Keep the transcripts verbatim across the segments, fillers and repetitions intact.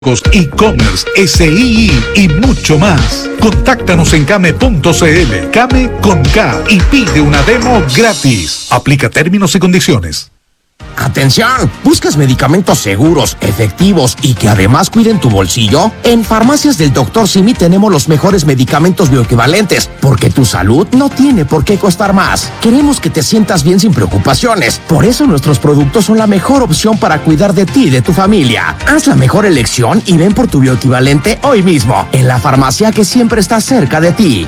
e-commerce, S I I y mucho más. Contáctanos en came punto cl, Came con K, y pide una demo gratis. Aplica términos y condiciones. ¡Atención! ¿Buscas medicamentos seguros, efectivos y que además cuiden tu bolsillo? En Farmacias del doctor Simi tenemos los mejores medicamentos bioequivalentes, porque tu salud no tiene por qué costar más. Queremos que te sientas bien sin preocupaciones. Por eso nuestros productos son la mejor opción para cuidar de ti y de tu familia. Haz la mejor elección y ven por tu bioequivalente hoy mismo, en la farmacia que siempre está cerca de ti.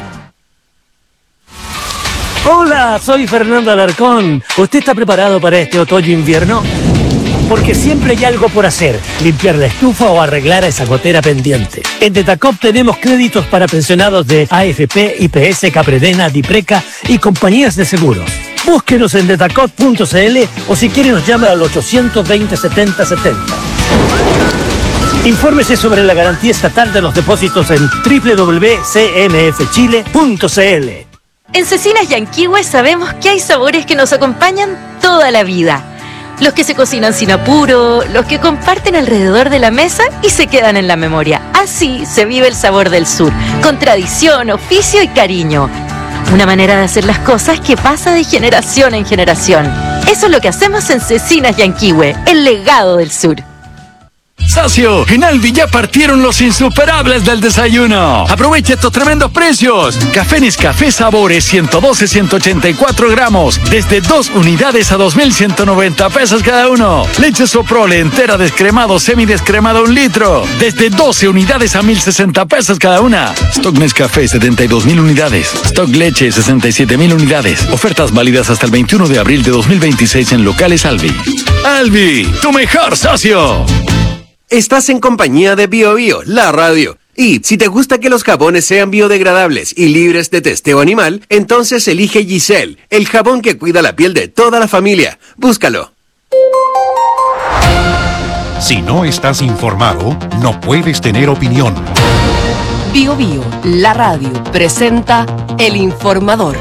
Hola, soy Fernando Alarcón. ¿Usted está preparado para este otoño-invierno? Porque siempre hay algo por hacer, limpiar la estufa o arreglar esa gotera pendiente. En Detacop tenemos créditos para pensionados de A F P, I P S, Capredena, Dipreca y compañías de seguros. Búsquenos en detacop punto cl o si quiere nos llama al ochocientos veinte, setenta setenta. Infórmese sobre la garantía estatal de los depósitos en doble u doble u doble u punto c n f chile punto c l. En Cecinas Yanquihue sabemos que hay sabores que nos acompañan toda la vida. Los que se cocinan sin apuro, los que comparten alrededor de la mesa y se quedan en la memoria. Así se vive el sabor del sur, con tradición, oficio y cariño. Una manera de hacer las cosas que pasa de generación en generación. Eso es lo que hacemos en Cecinas Yanquihue, el legado del sur. Socio, en Alvi ya partieron los insuperables del desayuno. Aprovecha estos tremendos precios. Café Nescafé Sabores ciento doce, ciento ochenta y cuatro gramos, desde dos unidades a dos mil ciento noventa pesos cada uno. Leche Soprole entera descremado, semidescremado un litro, desde doce unidades a mil sesenta pesos cada una. Stock Nescafé setenta y dos mil unidades. Stock Leche sesenta y siete mil unidades. Ofertas válidas hasta el veintiuno de abril de dos mil veintiséis en locales Alvi. Alvi, tu mejor socio. Estás en compañía de Bio Bio, la radio. Y si te gusta que los jabones sean biodegradables y libres de testeo animal, entonces elige Giselle, el jabón que cuida la piel de toda la familia. Búscalo. Si no estás informado, no puedes tener opinión. Bio Bio, la radio, presenta El Informador.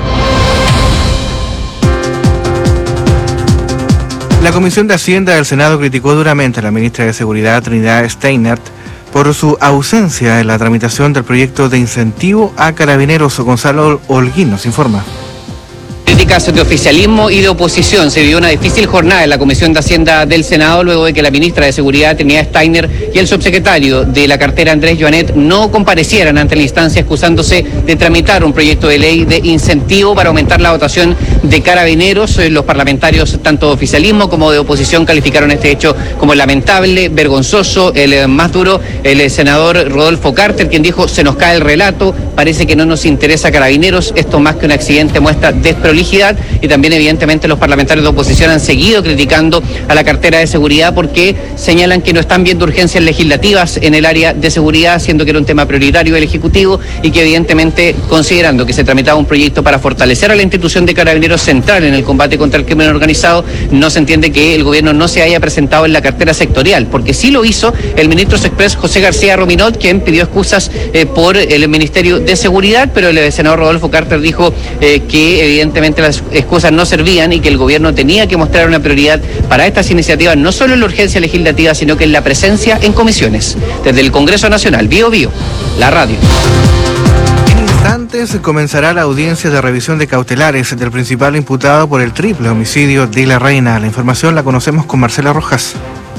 La Comisión de Hacienda del Senado criticó duramente a la ministra de Seguridad, Trinidad Steinert, por su ausencia en la tramitación del proyecto de incentivo a carabineros. Gonzalo Holguín nos informa. Críticas de oficialismo y de oposición. Se vivió una difícil jornada en la Comisión de Hacienda del Senado luego de que la ministra de Seguridad, Trinidad Steiner, y el subsecretario de la cartera, Andrés Joanet, no comparecieran ante la instancia excusándose de tramitar un proyecto de ley de incentivo para aumentar la dotación de carabineros. Los parlamentarios, tanto de oficialismo como de oposición, calificaron este hecho como lamentable, vergonzoso. El más duro, el senador Rodolfo Carter, quien dijo: se nos cae el relato, parece que no nos interesa carabineros, esto más que un accidente muestra desprolijidad. Y también evidentemente los parlamentarios de oposición han seguido criticando a la cartera de seguridad porque señalan que no están viendo urgencias legislativas en el área de seguridad, siendo que era un tema prioritario del Ejecutivo, y que evidentemente, considerando que se tramitaba un proyecto para fortalecer a la institución de carabineros central en el combate contra el crimen organizado, no se entiende que el gobierno no se haya presentado en la cartera sectorial, porque sí lo hizo el ministro Sexpress José García Rominot, quien pidió excusas eh, por el Ministerio de Seguridad, pero el senador Rodolfo Carter dijo eh, que evidentemente las excusas no servían y que el gobierno tenía que mostrar una prioridad para estas iniciativas, no solo en la urgencia legislativa, sino que en la presencia en comisiones. Desde el Congreso Nacional, Bio Bio, la radio. En instantes comenzará la audiencia de revisión de cautelares del principal imputado por el triple homicidio de La Reina. La información la conocemos con Marcela Rojas.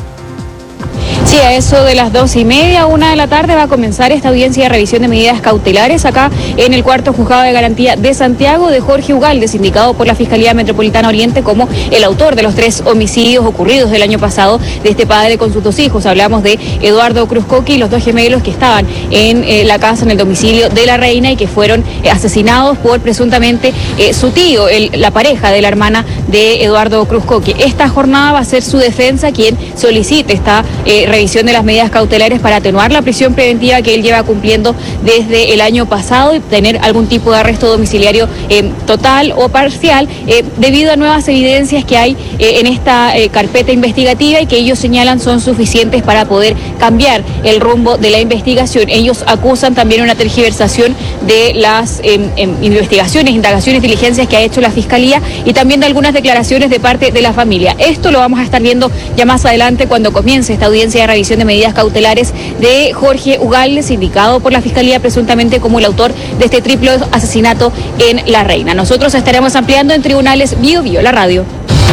Sí, a eso de las dos y media, una de la tarde, va a comenzar esta audiencia de revisión de medidas cautelares acá en el cuarto juzgado de garantía de Santiago de Jorge Ugaldes, indicado por la Fiscalía Metropolitana Oriente como el autor de los tres homicidios ocurridos del año pasado de este padre con sus dos hijos. Hablamos de Eduardo Cruzcoqui y los dos gemelos que estaban en eh, la casa, en el domicilio de La Reina, y que fueron eh, asesinados por presuntamente eh, su tío, el, la pareja de la hermana de Eduardo Cruzcoqui. Esta jornada va a ser su defensa quien solicite esta eh, revisión de las medidas cautelares para atenuar la prisión preventiva que él lleva cumpliendo desde el año pasado y tener algún tipo de arresto domiciliario eh, total o parcial eh, debido a nuevas evidencias que hay eh, en esta eh, carpeta investigativa y que ellos señalan son suficientes para poder cambiar el rumbo de la investigación. Ellos acusan también una tergiversación de las eh, eh, investigaciones, indagaciones, diligencias que ha hecho la Fiscalía y también de algunas declaraciones de parte de la familia. Esto lo vamos a estar viendo ya más adelante cuando comience esta audiencia de revisión de medidas cautelares de Jorge Ugalde, indicado por la Fiscalía presuntamente como el autor de este triple asesinato en La Reina. Nosotros estaremos ampliando en tribunales Bio Bio, la radio.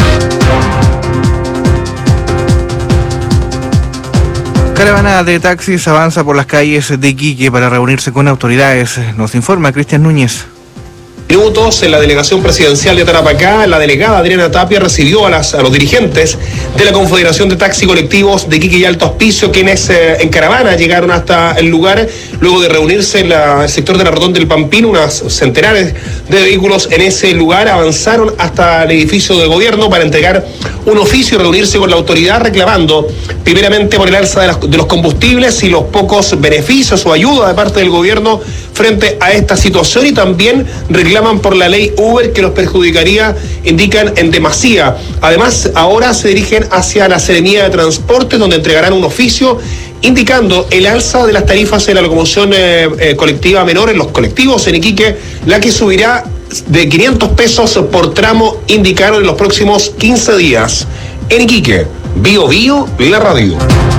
Caravana de taxis avanza por las calles de Iquique para reunirse con autoridades. Nos informa Cristian Núñez. Minutos en la delegación presidencial de Tarapacá, la delegada Adriana Tapia recibió a, las, a los dirigentes de la Confederación de Taxi Colectivos de Iquique y Alto Hospicio, quienes eh, en caravana llegaron hasta el lugar luego de reunirse en la, el sector de la Rotonda del Pampín. Unas centenares de vehículos en ese lugar avanzaron hasta el edificio de gobierno para entregar un oficio y reunirse con la autoridad, reclamando primeramente por el alza de, las, de los combustibles y los pocos beneficios o ayuda de parte del gobierno frente a esta situación, y también reclaman por la ley Uber que los perjudicaría, indican, en demasía. Además, ahora se dirigen hacia la Seremía de Transporte, donde entregarán un oficio indicando el alza de las tarifas en la locomoción eh, eh, colectiva menor en los colectivos en Iquique, la que subirá de quinientos pesos por tramo, indicaron, en los próximos quince días. En Iquique, Bio Bio, la radio.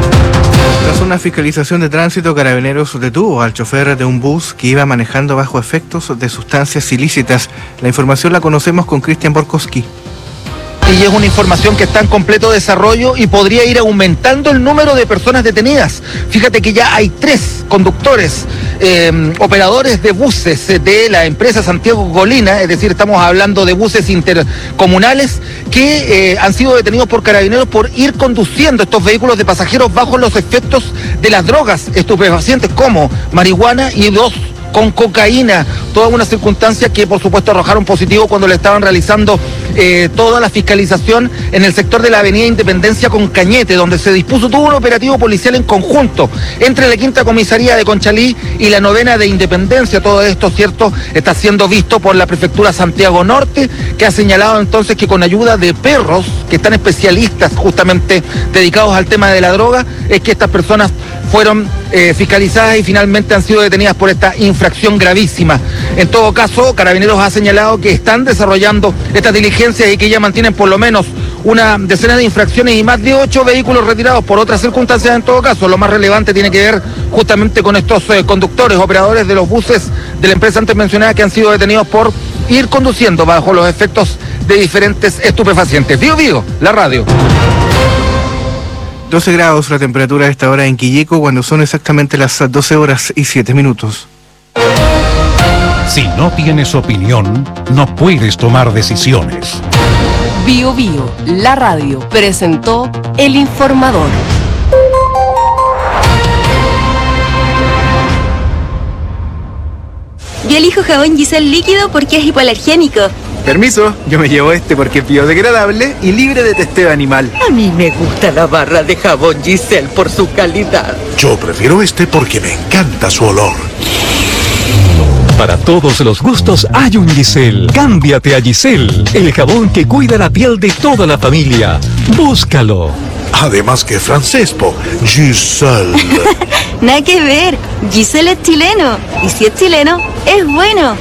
Tras una fiscalización de tránsito, Carabineros detuvo al chofer de un bus que iba manejando bajo efectos de sustancias ilícitas. La información la conocemos con Cristian Borkowski. Y es una información que está en completo desarrollo y podría ir aumentando el número de personas detenidas. Fíjate que ya hay tres conductores, eh, operadores de buses de la empresa Santiago Golina, es decir, estamos hablando de buses intercomunales que eh, han sido detenidos por Carabineros por ir conduciendo estos vehículos de pasajeros bajo los efectos de las drogas estupefacientes como marihuana y dos con cocaína, toda una circunstancia que por supuesto arrojaron positivo cuando le estaban realizando eh, toda la fiscalización en el sector de la avenida Independencia con Cañete, donde se dispuso todo un operativo policial en conjunto entre la quinta comisaría de Conchalí y la novena de Independencia. Todo esto, cierto, está siendo visto por la prefectura Santiago Norte, que ha señalado entonces que con ayuda de perros que están especialistas justamente dedicados al tema de la droga, es que estas personas fueron eh, fiscalizadas y finalmente han sido detenidas por esta infracción gravísima. En todo caso, Carabineros ha señalado que están desarrollando estas diligencias y que ya mantienen por lo menos una decena de infracciones y más de ocho vehículos retirados por otras circunstancias. En todo caso, lo más relevante tiene que ver justamente con estos eh, conductores, operadores de los buses de la empresa antes mencionada, que han sido detenidos por ir conduciendo bajo los efectos de diferentes estupefacientes. Bio Bio, la radio. doce grados la temperatura a esta hora en Quilleco, cuando son exactamente las doce horas y siete minutos. Si no tienes opinión, no puedes tomar decisiones. Bio Bio, la radio, presentó El Informador. Yo elijo jabón Giselle líquido porque es hipoalergénico. Permiso, yo me llevo este porque es biodegradable y libre de testeo animal. A mí me gusta la barra de jabón Giselle por su calidad. Yo prefiero este porque me encanta su olor. Para todos los gustos hay un Giselle. Cámbiate a Giselle, el jabón que cuida la piel de toda la familia. Búscalo. Además que francés, po. Giselle. Nada que ver. Giselle es chileno. Y si es chileno, es bueno.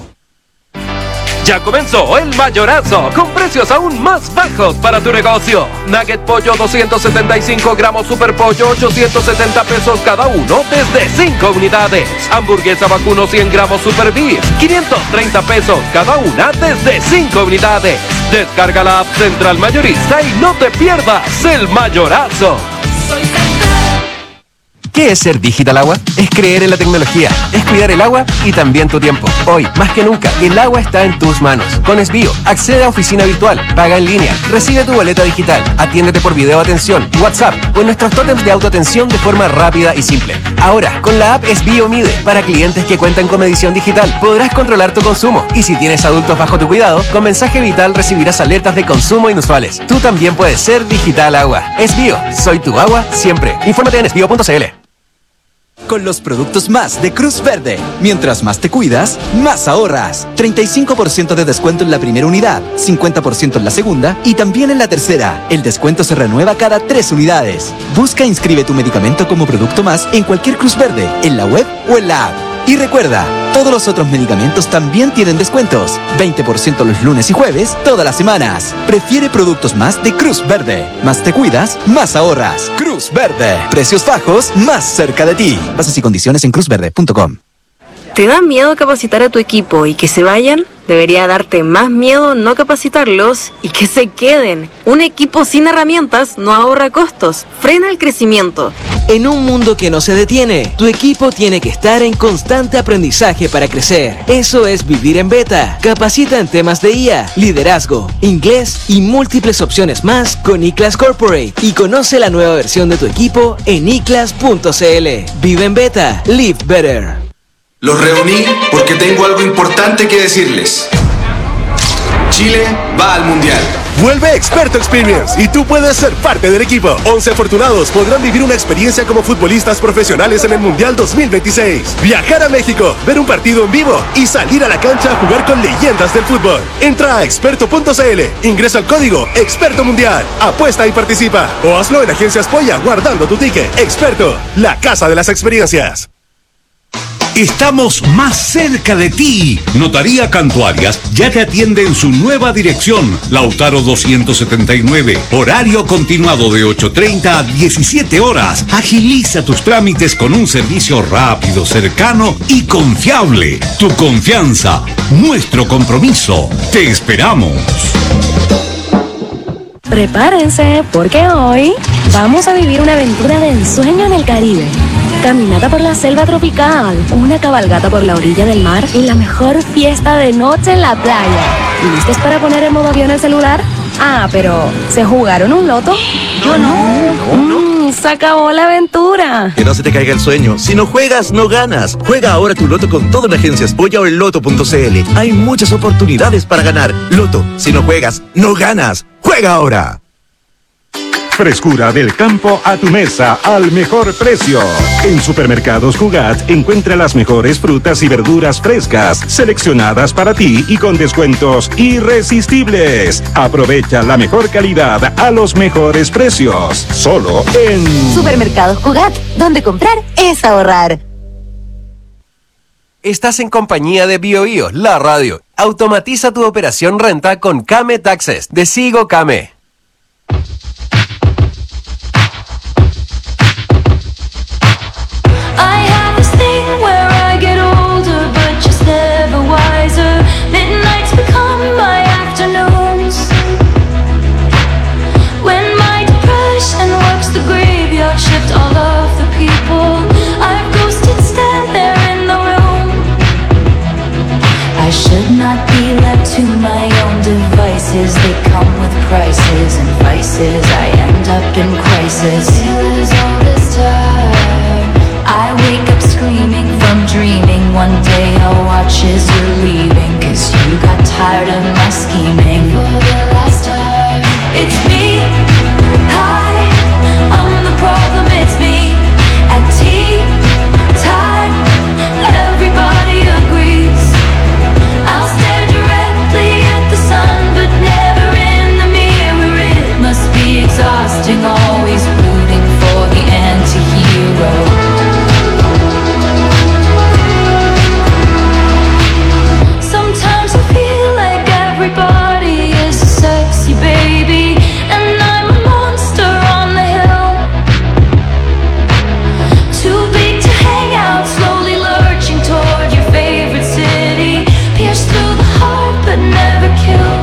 Ya comenzó el mayorazo, con precios aún más bajos para tu negocio. Nugget pollo doscientos setenta y cinco gramos, super pollo ochocientos setenta pesos cada uno desde cinco unidades. Hamburguesa vacuno cien gramos, super beef quinientos treinta pesos cada una desde cinco unidades. Descarga la app Central Mayorista y no te pierdas el mayorazo. Soy ¿Qué es ser Digital Agua? Es creer en la tecnología, es cuidar el agua y también tu tiempo. Hoy, más que nunca, el agua está en tus manos. Con Esbio, accede a oficina virtual, paga en línea, recibe tu boleta digital, atiéndete por video atención, WhatsApp o en nuestros tótems de autoatención de forma rápida y simple. Ahora, con la app Esbio Mide, para clientes que cuentan con medición digital, podrás controlar tu consumo. Y si tienes adultos bajo tu cuidado, con mensaje vital recibirás alertas de consumo inusuales. Tú también puedes ser Digital Agua. Esbio, soy tu agua siempre. Infórmate en esbio punto c l. Con los productos más de Cruz Verde. Mientras más te cuidas, más ahorras. treinta y cinco por ciento de descuento en la primera unidad, cincuenta por ciento en la segunda y también en la tercera. El descuento se renueva cada tres unidades. Busca e inscribe tu medicamento como producto más en cualquier Cruz Verde, en la web o en la app. Y recuerda, todos los otros medicamentos también tienen descuentos. veinte por ciento los lunes y jueves, todas las semanas. Prefiere productos más de Cruz Verde. Más te cuidas, más ahorras. Cruz Verde. Precios bajos, más cerca de ti. Bases y condiciones en cruz verde punto com. ¿Te da miedo capacitar a tu equipo y que se vayan? Debería darte más miedo no capacitarlos y que se queden. Un equipo sin herramientas no ahorra costos, frena el crecimiento. En un mundo que no se detiene, tu equipo tiene que estar en constante aprendizaje para crecer. Eso es vivir en beta. Capacita en temas de I A, liderazgo, inglés y múltiples opciones más con iClass Corporate. Y conoce la nueva versión de tu equipo en i class punto c l. Vive en beta. Live better. Los reuní porque tengo algo importante que decirles. Chile va al Mundial. Vuelve Experto Experience y tú puedes ser parte del equipo. once afortunados podrán vivir una experiencia como futbolistas profesionales en el Mundial dos mil veintiséis. Viajar a México, ver un partido en vivo y salir a la cancha a jugar con leyendas del fútbol. Entra a experto punto c l, ingresa el código Experto Mundial, apuesta y participa. O hazlo en Agencias Polla guardando tu ticket. Experto, la casa de las experiencias. Estamos más cerca de ti. Notaría Cantuarias ya te atiende en su nueva dirección, Lautaro doscientos setenta y nueve. Horario continuado de ocho treinta a diecisiete horas. Agiliza tus trámites con un servicio rápido, cercano y confiable. Tu confianza, nuestro compromiso. Te esperamos. Prepárense, porque hoy vamos a vivir una aventura de ensueño en el Caribe. Caminata por la selva tropical, una cabalgata por la orilla del mar y la mejor fiesta de noche en la playa. ¿Listos para poner en modo avión el celular? Ah, pero ¿se jugaron un loto? Yo no. Mm, se acabó la aventura. Que no se te caiga el sueño. Si no juegas, no ganas. Juega ahora tu loto con todo en Agencias Polla o en loto punto c l. Hay muchas oportunidades para ganar. Loto, si no juegas, no ganas. ¡Juega ahora! Frescura del campo a tu mesa al mejor precio. En Supermercados Jugat encuentra las mejores frutas y verduras frescas, seleccionadas para ti y con descuentos irresistibles. Aprovecha la mejor calidad a los mejores precios. Solo en Supermercados Jugat, donde comprar es ahorrar. Estás en compañía de BioBio, la radio. Automatiza tu operación renta con Kame Taxes de Sigo Kame. To my own devices, they come with prices and vices. I end up in crisis. Feels all this time. I wake up screaming from dreaming. One day I'll watch as you're leaving, 'cause you got tired of my scheming. For the last time, it's me. Hi, I'm the problem. It's me. At tea time, everybody agrees. I'll stare directly at the sun, but never in the mirror. It must be exhausting, always rooting for the anti-hero. Sometimes I feel like everybody is a sexy baby, and I'm a monster on the hill. Too big to hang out, slowly lurching toward your favorite city. Pierced through the heart but never killed.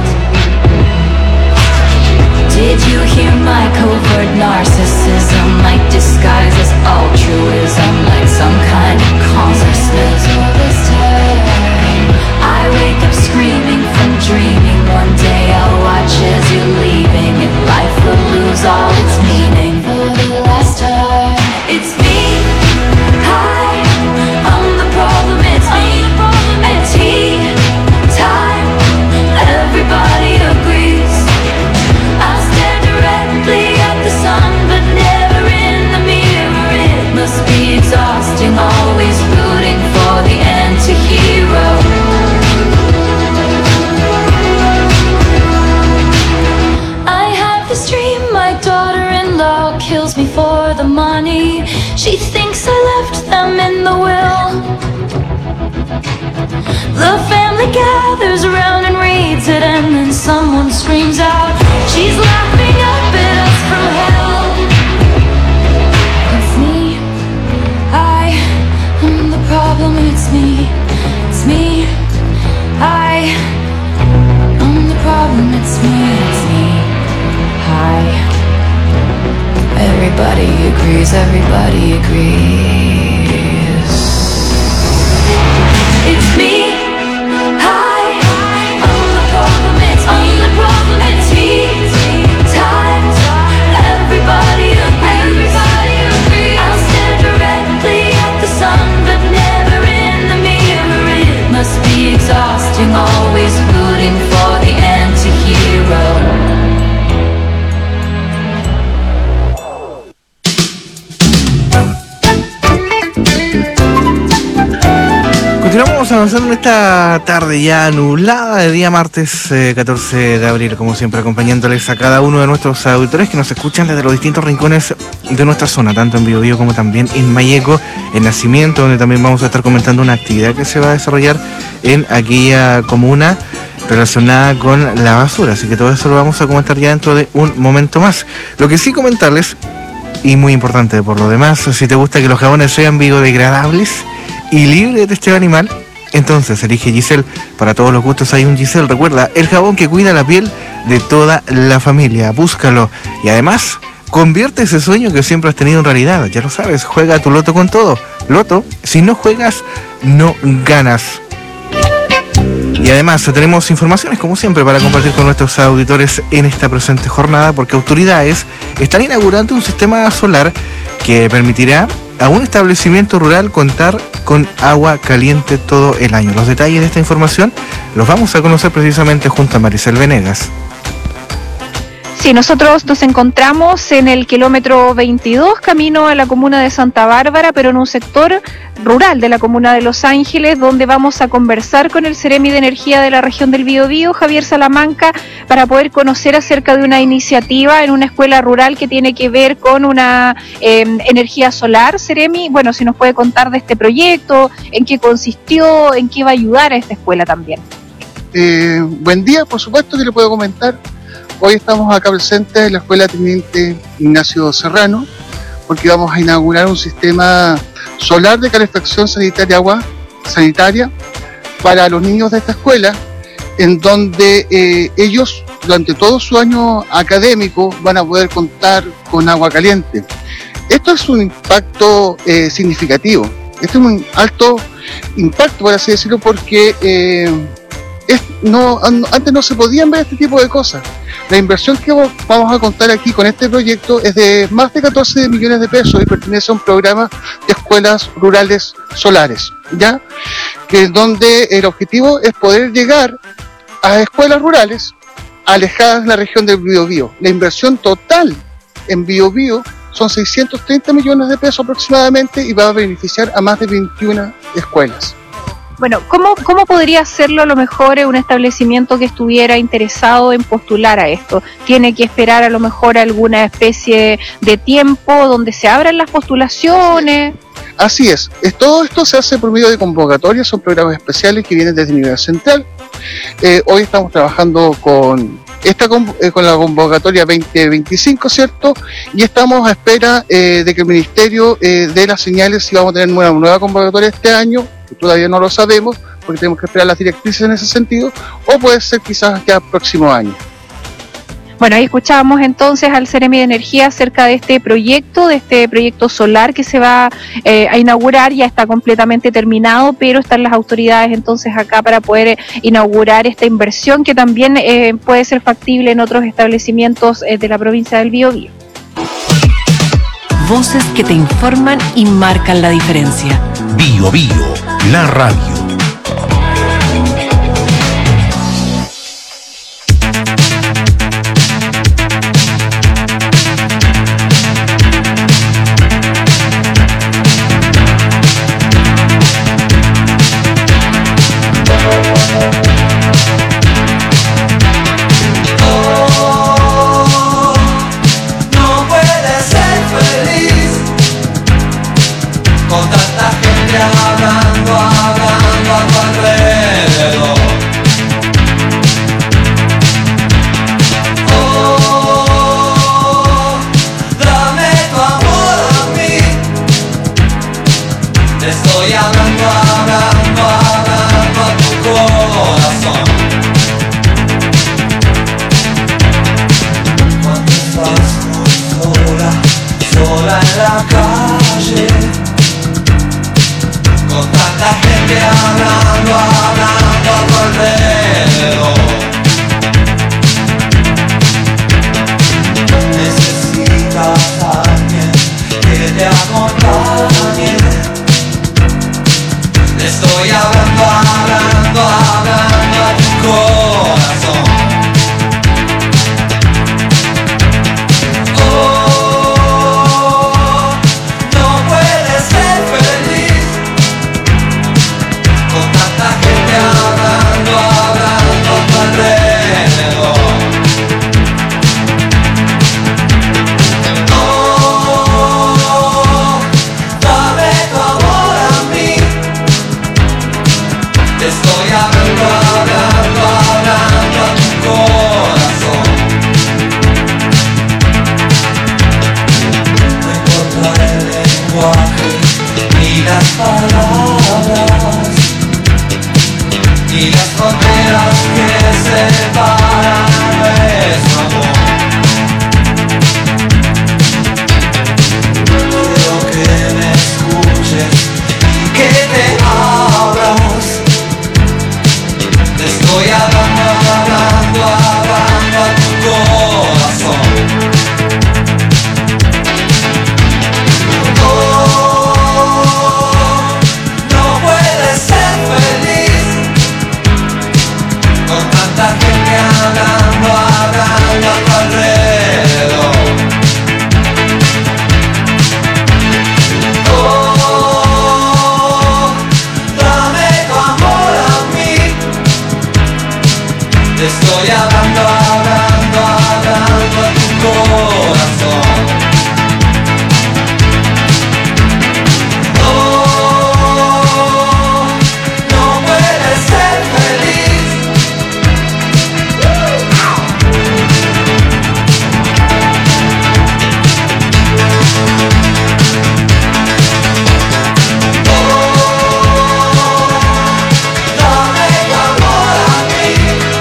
Did you hear my covert narcissism? Like disguise as altruism, like some kind of consciousness. All this time, I wake up screaming from dreaming. One day I'll watch as you're leaving, and life will lose all its meaning. For the last time, it's me. Hi, I'm the problem. It's me. At tea time, everybody agrees. I'll stare directly at the sun, but never in the mirror. It must be exhausting, always rooting for the anti-hero. I have this dream, my daughter-in-law kills me for the money. She thinks I left them in the will. The family gathers around and reads it, and then someone screams out, she's laughing up at us from hell. It's me, I am the problem, it's me, it's me, I am the problem, it's me, it's me, I. Everybody agrees, everybody agrees. It's me, I, I'm the problem, it's me, the problem, it's me, time, everybody agrees, I'll stare directly at the sun, but never in the mirror, it must be exhausting, always rooting for the anti-hero. Continuamos avanzando en esta tarde ya nublada de día martes eh, catorce de abril, como siempre acompañándoles a cada uno de nuestros auditores que nos escuchan desde los distintos rincones de nuestra zona, tanto en Biobío como también en Mayeco, en Nacimiento, donde también vamos a estar comentando una actividad que se va a desarrollar en aquella comuna relacionada con la basura, así que todo eso lo vamos a comentar ya dentro de un momento más. Lo que sí comentarles, y muy importante por lo demás, si te gusta que los jabones sean biodegradables y libre de testeo animal, entonces elige Giselle. Para todos los gustos hay un Giselle. Recuerda, el jabón que cuida la piel de toda la familia. Búscalo. Y además, convierte ese sueño que siempre has tenido en realidad. Ya lo sabes, juega tu loto con todo. Loto, si no juegas, no ganas. Y además tenemos informaciones como siempre para compartir con nuestros auditores en esta presente jornada, porque autoridades están inaugurando un sistema solar que permitirá a un establecimiento rural contar con agua caliente todo el año. Los detalles de esta información los vamos a conocer precisamente junto a Maricel Venegas. Sí, nosotros nos encontramos en el kilómetro veintidós, camino a la comuna de Santa Bárbara, pero en un sector rural de la comuna de Los Ángeles, donde vamos a conversar con el Ceremi de Energía de la región del Biobío, Javier Salamanca, para poder conocer acerca de una iniciativa en una escuela rural que tiene que ver con una eh, energía solar. Ceremi, bueno, si nos puede contar de este proyecto, en qué consistió, en qué va a ayudar a esta escuela también. Eh, buen día, por supuesto que le puedo comentar. Hoy estamos acá presentes en la Escuela Teniente Ignacio Serrano, porque vamos a inaugurar un sistema solar de calefacción sanitaria, agua sanitaria, para los niños de esta escuela, en donde eh, ellos durante todo su año académico van a poder contar con agua caliente. Esto es un impacto eh, significativo, este es un alto impacto, por así decirlo, porque eh, es, no, antes no se podían ver este tipo de cosas. La inversión que vamos a contar aquí con este proyecto es de más de catorce millones de pesos y pertenece a un programa de escuelas rurales solares, ¿ya? Que es donde el objetivo es poder llegar a escuelas rurales alejadas de la región del Biobío. La inversión total en Biobío son seiscientos treinta millones de pesos aproximadamente y va a beneficiar a más de veintiuna escuelas. Bueno, ¿cómo, ¿cómo podría hacerlo a lo mejor un establecimiento que estuviera interesado en postular a esto? ¿Tiene que esperar a lo mejor alguna especie de tiempo donde se abran las postulaciones? Así es, es todo esto se hace por medio de convocatorias, son programas especiales que vienen desde el nivel central. Eh, hoy estamos trabajando con esta con, eh, con la convocatoria veinte veinticinco, ¿cierto? Y estamos a espera eh, de que el Ministerio eh, dé las señales si vamos a tener una nueva convocatoria este año, que todavía no lo sabemos, porque tenemos que esperar las directrices en ese sentido, o puede ser quizás ya próximo año. Bueno, ahí escuchábamos entonces al Ceremi de Energía acerca de este proyecto, de este proyecto solar que se va eh, a inaugurar. Ya está completamente terminado, pero están las autoridades entonces acá para poder eh, inaugurar esta inversión que también eh, puede ser factible en otros establecimientos eh, de la provincia del Biobío. Voces que te informan y marcan la diferencia. Biobío, la radio. Con tanta gente hablando, hablando. girando a tu alrededor. Oh, dame tu amor a mí. Te estoy hablando, hablando, hablando a tu corazón. Cuando estás muy sola, sola en la calle, con tanta gente hablando, hablando a tu alrededor. Necesitas a alguien que te acompañe. Te estoy hablando, hablando, hablando a tu corazón. Oh, no puedes ser feliz con tanta gente hablando, hablando a tu alrededor. Oh, dame tu amor a mí. Te estoy hablando, hablando, hablando a tu corazón. No importa el lenguaje, ni las palabras, ni las fronteras que separan nuestro amor. Quiero que me escuches y que te abras. Te estoy hablando, hablando, hablando a tu corazón. Oh, no puedes ser feliz con tanta gente hablando, hablando a tu alrededor. Oh, dame tu amor a mí. Te estoy hablando, hablando, hablando a tu corazón. Oh, no puedes ser feliz. Dame tu amor a mí.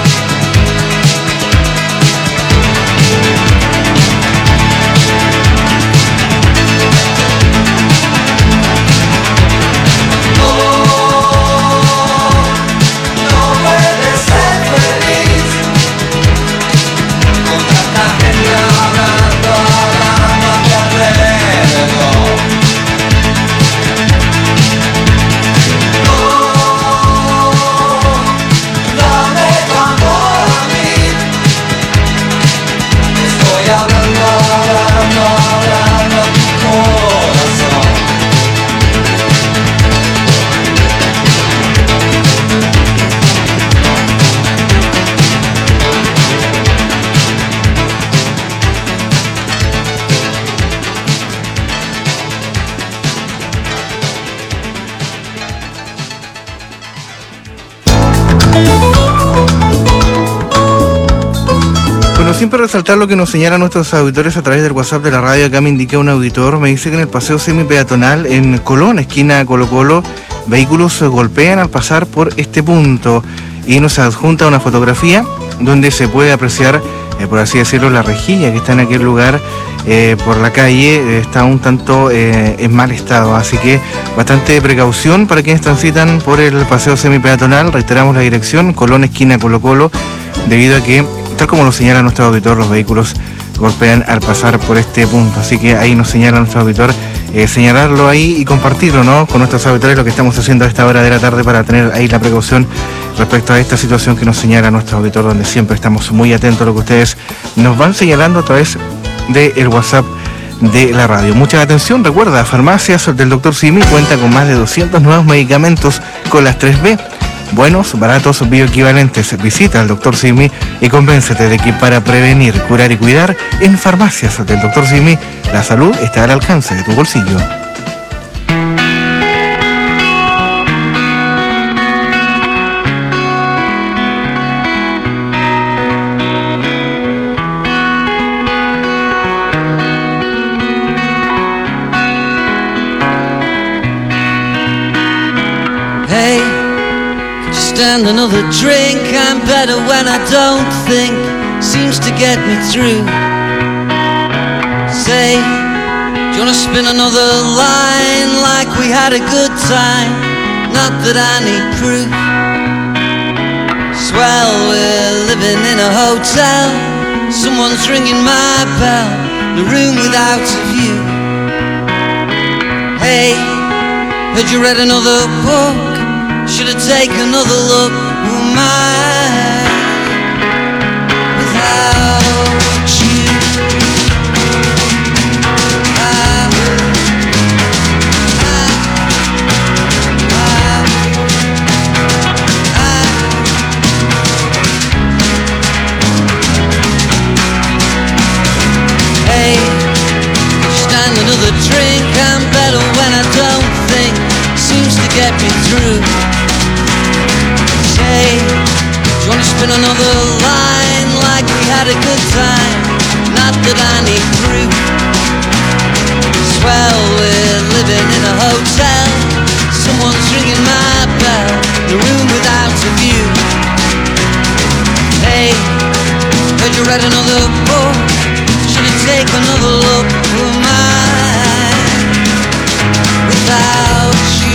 No puedes ser feliz con tanta gente hablando, hablando a tu alrededor. Oh, dame tu amor a mí. Te estoy hablando, hablando, hablando a tu corazón. Bueno, siempre resaltar lo que nos señalan nuestros auditores a través del WhatsApp de la radio. Acá me indica un auditor, me dice que en el paseo semipeatonal en Colón, esquina Colo Colo, vehículos golpean al pasar por este punto, y nos adjunta una fotografía donde se puede apreciar, eh, por así decirlo, la rejilla que está en aquel lugar eh, por la calle, eh, está un tanto eh, en mal estado, así que bastante precaución para quienes transitan por el paseo semipeatonal. Reiteramos la dirección, Colón, esquina Colo Colo, debido a que, tal como lo señala nuestro auditor, los vehículos golpean al pasar por este punto. Así que ahí nos señala nuestro auditor, eh, señalarlo ahí y compartirlo, ¿no?, con nuestros auditores, lo que estamos haciendo a esta hora de la tarde para tener ahí la precaución respecto a esta situación que nos señala nuestro auditor, donde siempre estamos muy atentos a lo que ustedes nos van señalando a través del WhatsApp de la radio. Mucha atención, recuerda, Farmacias del doctor Simi cuenta con más de doscientos nuevos medicamentos con las tres B. Buenos, baratos, bioequivalentes. Visita al doctor Simi y convéncete de que para prevenir, curar y cuidar, en Farmacias del doctor Simi, la salud está al alcance de tu bolsillo. stand another drink. I'm better when I don't think. Seems to get me through. Say, do you wanna spin another line like we had a good time? Not that I need proof. Swell, we're living in a hotel. Someone's ringing my bell. The room without a view. Hey, heard you read another book. Should I take another look? Who am I without you? I, I, I, I. Hey, stand another drink. I'm better when I don't think. Seems to get me through. Say, do you wanna spin another line like we had a good time? Not that I need proof. Swell, we're living in a hotel. Someone's ringing my bell. The room without a view. Hey, heard you read another book. Should I take another look? Who am I without you?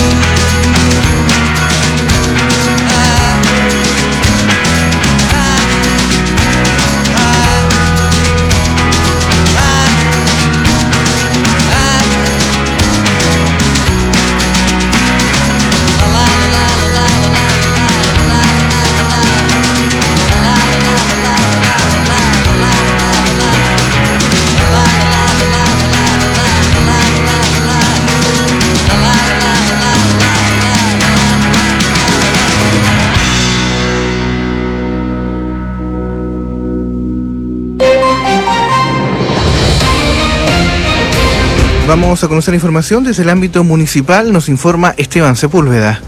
Vamos a conocer información desde el ámbito municipal, nos informa Esteban Sepúlveda.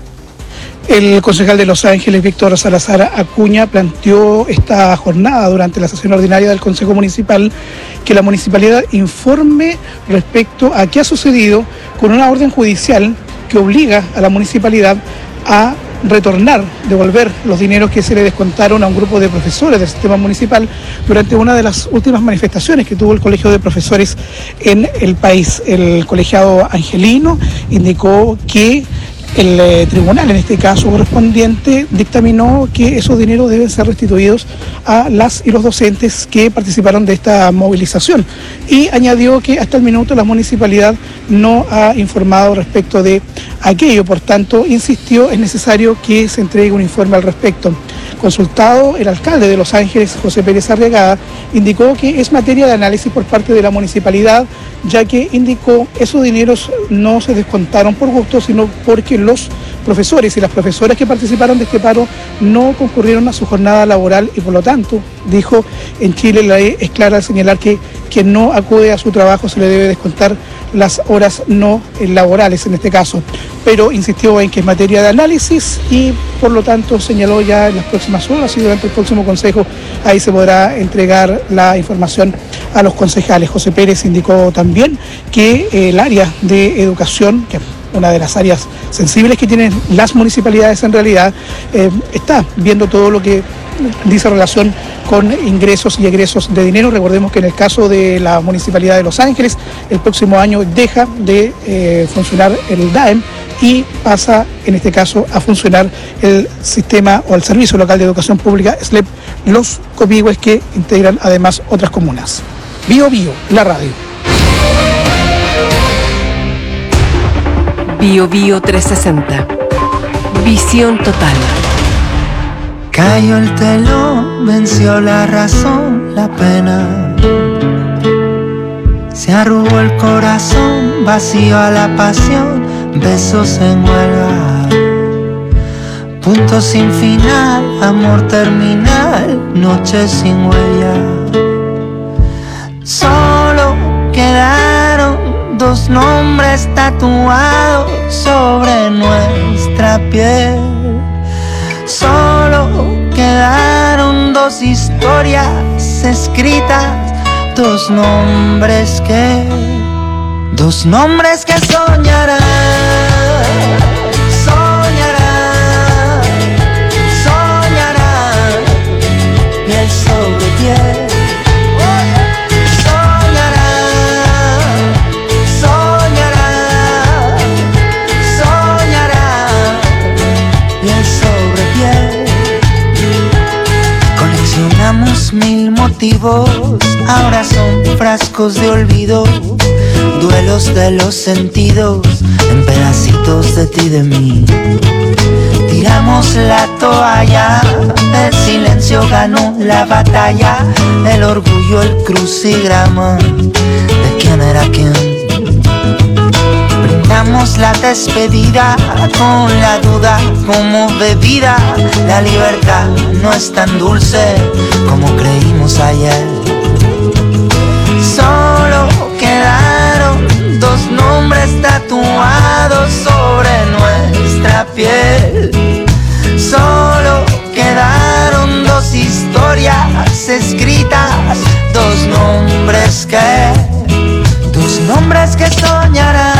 El concejal de Los Ángeles, Víctor Salazar Acuña, planteó esta jornada durante la sesión ordinaria del Consejo Municipal que la municipalidad informe respecto a qué ha sucedido con una orden judicial que obliga a la municipalidad a retornar, devolver los dineros que se le descontaron a un grupo de profesores del sistema municipal durante una de las últimas manifestaciones que tuvo el Colegio de Profesores en el país. El colegiado angelino indicó que el eh, tribunal, en este caso correspondiente, dictaminó que esos dineros deben ser restituidos a las y los docentes que participaron de esta movilización, y añadió que hasta el minuto la municipalidad no ha informado respecto de aquello. Por tanto, insistió, es necesario que se entregue un informe al respecto. Consultado, el alcalde de Los Ángeles, José Pérez Arriagada, indicó que es materia de análisis por parte de la municipalidad, ya que indicó esos dineros no se descontaron por gusto, sino porque los profesores y las profesoras que participaron de este paro no concurrieron a su jornada laboral y por lo tanto, dijo, en Chile la ley es clara al señalar que quien no acude a su trabajo se le debe descontar las horas no laborales en este caso, pero insistió en que es materia de análisis y por lo tanto señaló ya en las próximas horas y durante el próximo consejo ahí se podrá entregar la información a los concejales. José Pérez indicó también que el área de educación, que una de las áreas sensibles que tienen las municipalidades en realidad, eh, está viendo todo lo que dice relación con ingresos y egresos de dinero. Recordemos que en el caso de la Municipalidad de Los Ángeles, el próximo año deja de eh, funcionar el D A E M y pasa, en este caso, a funcionar el sistema o el Servicio Local de Educación Pública, S L E P, los Copihue, que integran además otras comunas. Bio Bio, la radio. Bio Bio trescientos sesenta. Visión total. Cayó el telón, venció la razón, la pena. Se arrugó el corazón, vacío a la pasión, besos en huelga. Punto sin final, amor terminal, noche sin huella. Solo quedaron dos nombres tatuados sobre nuestra piel. Solo quedaron dos historias escritas, dos nombres que, dos nombres que soñarán, soñarán, motivos ahora son frascos de olvido, duelos de los sentidos en pedacitos de ti y de mí. Tiramos la toalla, el silencio ganó la batalla, el orgullo el crucigrama de quién era quién. Brindamos la despedida con la duda como bebida. La libertad no es tan dulce como creímos ayer. Solo quedaron dos nombres tatuados sobre nuestra piel. Solo quedaron dos historias escritas, dos nombres que, dos nombres que soñarán.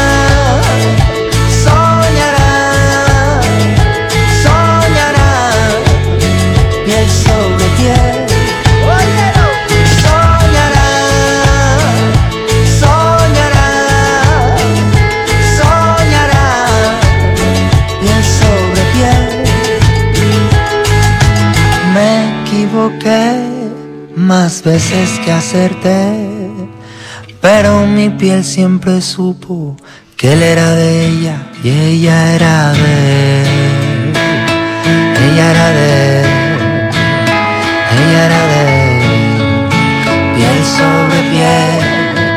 Más veces que hacerte, pero mi piel siempre supo que él era de ella y ella era de él. Ella era de él, ella era de él, piel sobre piel.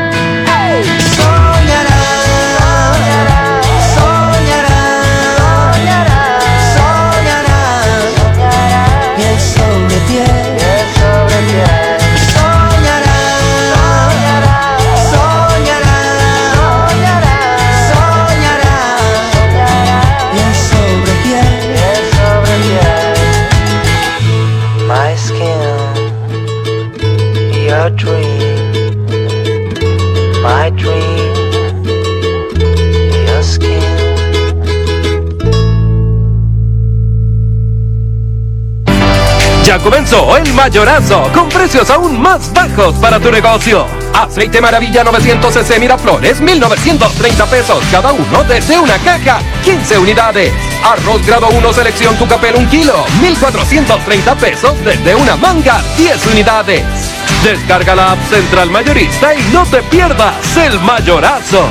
Ya comenzó el mayorazo con precios aún más bajos para tu negocio. Aceite Maravilla novecientos cc Miraflores, mil novecientos treinta pesos cada uno desde una caja, quince unidades. Arroz grado uno selección Tucapel un kilo, mil cuatrocientos treinta pesos desde una manga, diez unidades. Descarga la app Central Mayorista y no te pierdas el mayorazo.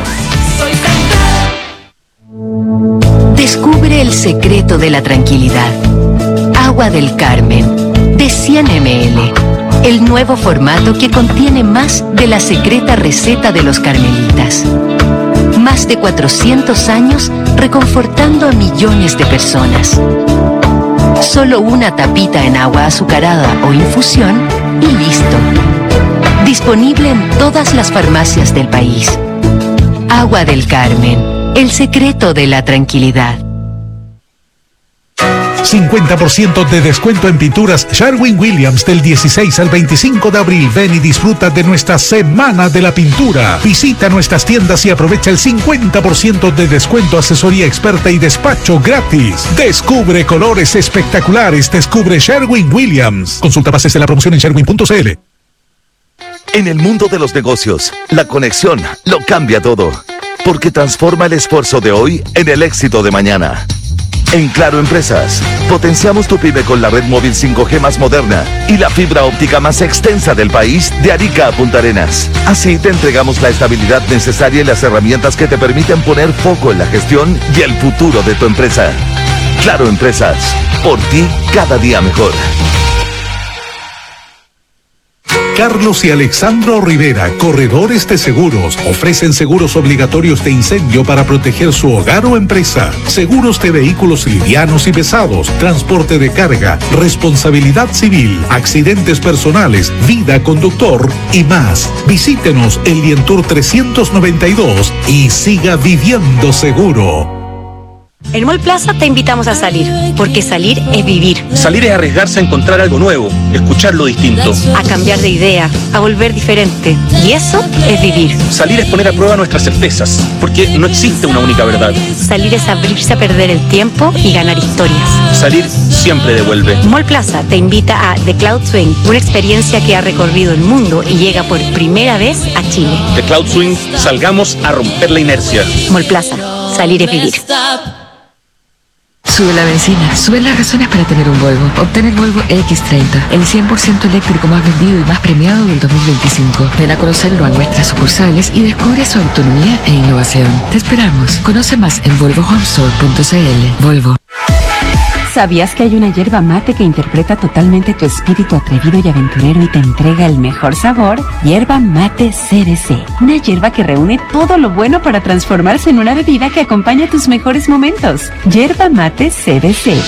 Descubre el secreto de la tranquilidad. Agua del Carmen, de cien mililitros. El nuevo formato que contiene más de la secreta receta de los carmelitas. Más de cuatrocientos años reconfortando a millones de personas. Solo una tapita en agua azucarada o infusión y listo. Disponible en todas las farmacias del país. Agua del Carmen, el secreto de la tranquilidad. cincuenta por ciento de descuento en pinturas Sherwin-Williams del dieciséis al veinticinco de abril. Ven y disfruta de nuestra Semana de la Pintura. Visita nuestras tiendas y aprovecha el cincuenta por ciento de descuento, asesoría experta y despacho gratis. Descubre colores espectaculares. Descubre Sherwin-Williams. Consulta bases de la promoción en sherwin punto c l. En el mundo de los negocios, la conexión lo cambia todo, porque transforma el esfuerzo de hoy en el éxito de mañana. En Claro Empresas, potenciamos tu pyme con la red móvil cinco G más moderna y la fibra óptica más extensa del país de Arica a Punta Arenas. Así te entregamos la estabilidad necesaria y las herramientas que te permiten poner foco en la gestión y el futuro de tu empresa. Claro Empresas, por ti cada día mejor. Carlos y Alexandro Rivera, corredores de seguros, ofrecen seguros obligatorios de incendio para proteger su hogar o empresa, seguros de vehículos livianos y pesados, transporte de carga, responsabilidad civil, accidentes personales, vida conductor y más. Visítenos en Lientour trescientos noventa y dos y siga viviendo seguro. En Mall Plaza te invitamos a salir, porque salir es vivir. Salir es arriesgarse a encontrar algo nuevo, escuchar lo distinto. A cambiar de idea, a volver diferente. Y eso es vivir. Salir es poner a prueba nuestras certezas, porque no existe una única verdad. Salir es abrirse a perder el tiempo y ganar historias. Salir siempre devuelve. Mall Plaza te invita a The Cloud Swing, una experiencia que ha recorrido el mundo y llega por primera vez a Chile. The Cloud Swing, salgamos a romper la inercia. Mall Plaza, salir es vivir. Sube la benzina, sube las razones para tener un Volvo. Obtén el Volvo equis treinta, el cien por ciento eléctrico más vendido y más premiado del dos mil veinticinco. Ven a conocerlo a nuestras sucursales y descubre su autonomía e innovación. Te esperamos. Conoce más en volvo home store punto c l. Volvo. ¿Sabías que hay una hierba mate que interpreta totalmente tu espíritu atrevido y aventurero y te entrega el mejor sabor? Hierba Mate C B C. Una hierba que reúne todo lo bueno para transformarse en una bebida que acompaña tus mejores momentos. Hierba Mate C B C.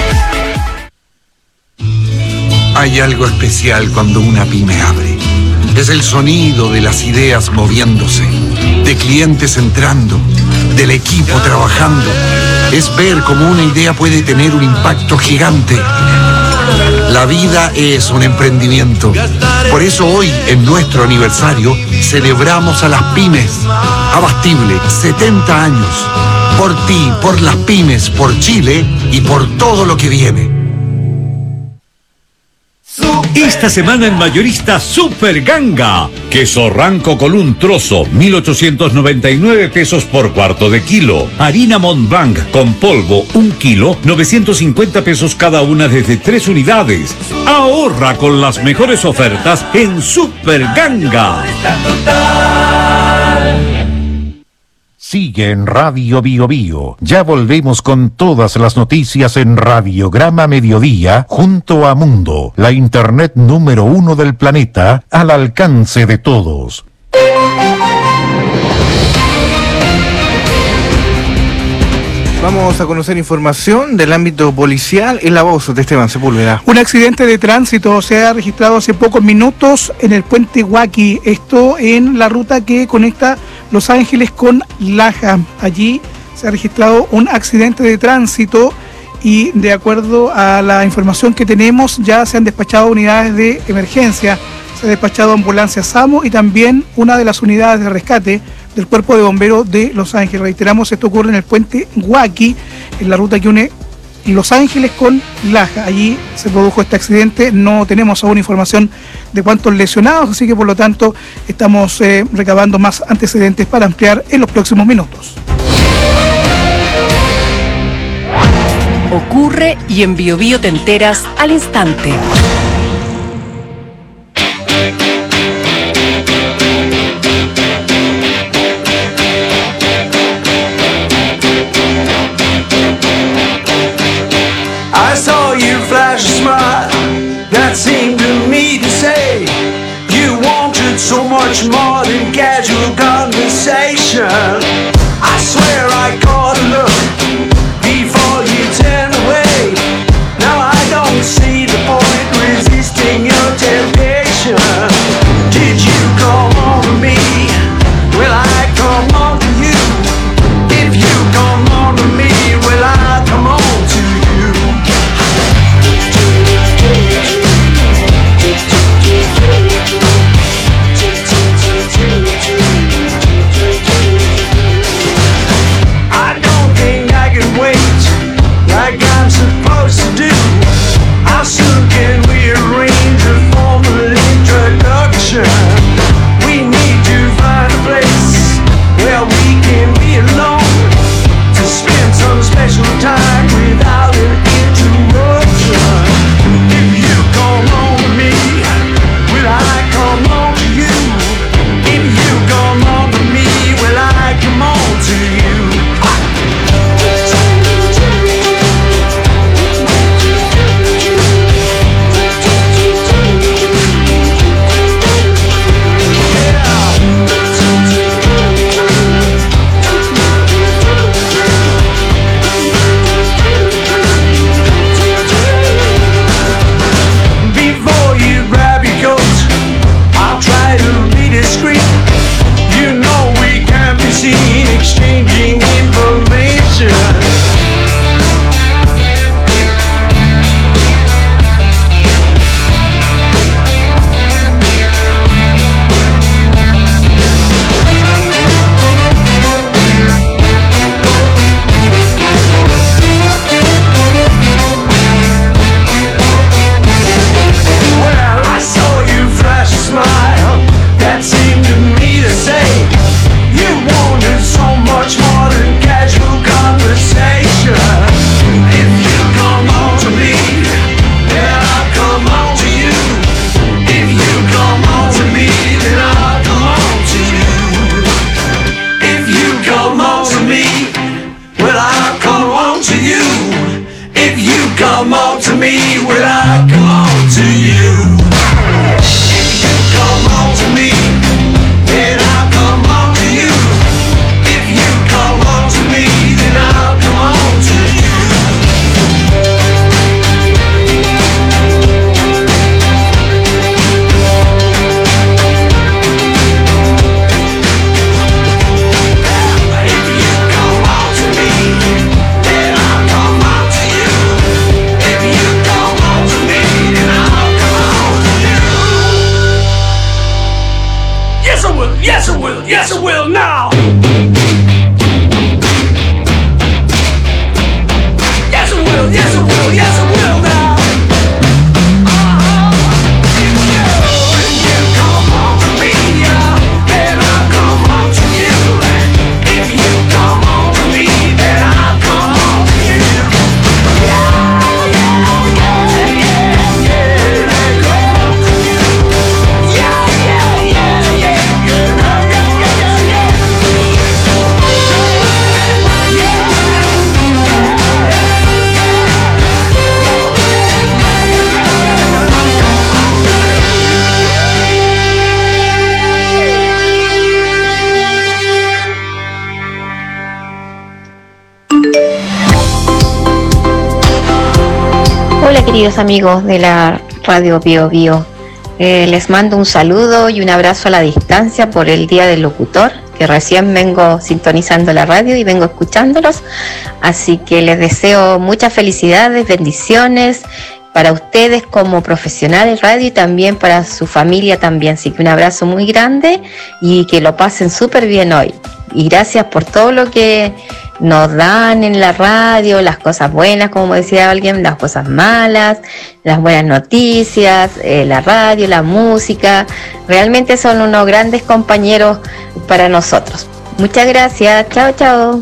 Hay algo especial cuando una pyme abre. Es el sonido de las ideas moviéndose, de clientes entrando, del equipo trabajando. Es ver cómo una idea puede tener un impacto gigante. La vida es un emprendimiento. Por eso hoy, en nuestro aniversario, celebramos a las pymes. Abastible, setenta años. Por ti, por las pymes, por Chile y por todo lo que viene. Esta semana en Mayorista Super Ganga. Queso Ranco con un trozo, mil ochocientos noventa y nueve pesos por cuarto de kilo. Harina Montblanc con polvo, un kilo, novecientos cincuenta pesos cada una desde tres unidades. Ahorra con las mejores ofertas en Super Ganga. Sigue en Radio Bio Bio. Ya volvemos con todas las noticias en Radiograma Mediodía junto a Mundo, la internet número uno del planeta, al alcance de todos. Vamos a conocer información del ámbito policial en la voz de Esteban Sepúlveda. Un accidente de tránsito se ha registrado hace pocos minutos en el puente Huaki, esto en la ruta que conecta Los Ángeles con Laja. Allí se ha registrado un accidente de tránsito y de acuerdo a la información que tenemos ya se han despachado unidades de emergencia, se ha despachado ambulancia SAMU y también una de las unidades de rescate del Cuerpo de Bomberos de Los Ángeles. Reiteramos, esto ocurre en el puente Huaki, en la ruta que une Los Ángeles con Laja. Allí se produjo este accidente, no tenemos aún información de cuántos lesionados, así que por lo tanto estamos eh, recabando más antecedentes para ampliar en los próximos minutos. Ocurre y en Bio Bio te enteras al instante. I saw you flash a smile that seemed to me to say you wanted so much more than casual conversation. I swear I caught a look before you turned away. Now I don't see the point resisting. come on to me, will I come on to you? If you come on to me, then I'll come on to you. If you come on to me, then I'll come on to you. Yes, I will. Yes, I will now. Yes, I will. Yes, I will. Yes, I will now. Uh-huh. If you, if you come on to me, yeah, then I'll come on to you. If you come on to me, then I'll come on to you. Yeah, yeah, yeah, yeah, yeah. Come on to you. Yeah, yeah, yeah, yeah, yeah. Hola queridos amigos de la Radio Bio Bio, eh, les mando un saludo y un abrazo a la distancia por el Día del Locutor, que recién vengo sintonizando la radio y vengo escuchándolos, así que les deseo muchas felicidades, bendiciones para ustedes como profesionales de radio y también para su familia también, así que un abrazo muy grande y que lo pasen súper bien hoy, y gracias por todo lo que nos dan en la radio, las cosas buenas, como decía alguien, las cosas malas, las buenas noticias, eh, la radio, la música. Realmente son unos grandes compañeros para nosotros. Muchas gracias. Chao, chao.